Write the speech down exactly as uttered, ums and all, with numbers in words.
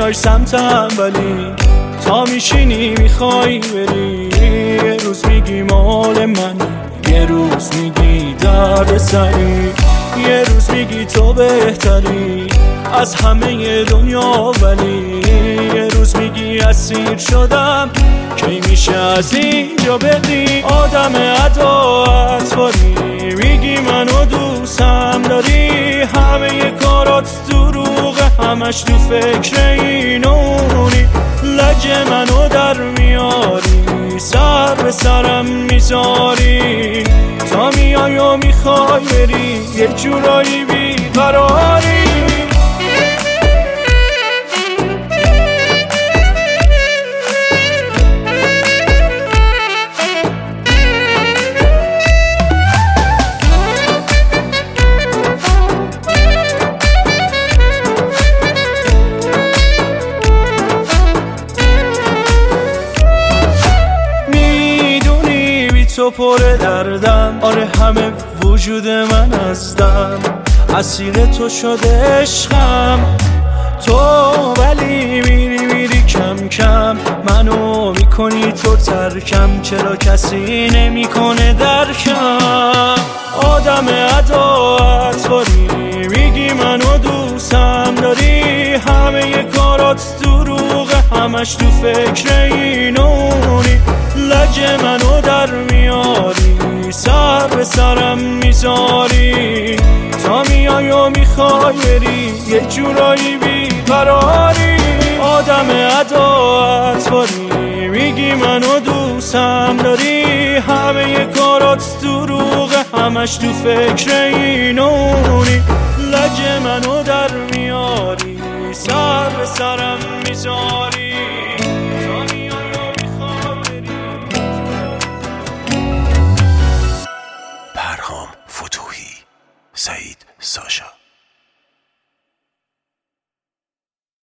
میای سمتم ولی تا میشینی میخوای بری. یه روز میگی مال منی، یه روز میگی درد سری، یه روز میگی تو بهتری از همه دنیا ولی یه روز میگی اسیر شدم کی میشه از اینجا بدی. آدم عداوت باری میگی منو دوستم داری، همه کارات دروغه همش تو فکر این و اونی. لج منو در میاری سر به سرم میذاری، تا میای و میخوای بری یه جورایی بیقراری. تو پر دردم، آره همه وجود من از دم اسیر تو شده عشقم. تو ولی میری میری کم کم منو میکنی تو ترکم، چرا کسی نمیکنه درکم. آدم عداوت باری میگی منو دوستم داری، همه کارات دروغه همش تو فکر این و اونی. لج منو در میاری سر به سرم میذاری، تا میای و میخوای بری یه جورایی بیقراری. آدم عداوت باری میگی منو دوستم داری، همه کارات دروغه همش تو فکر این و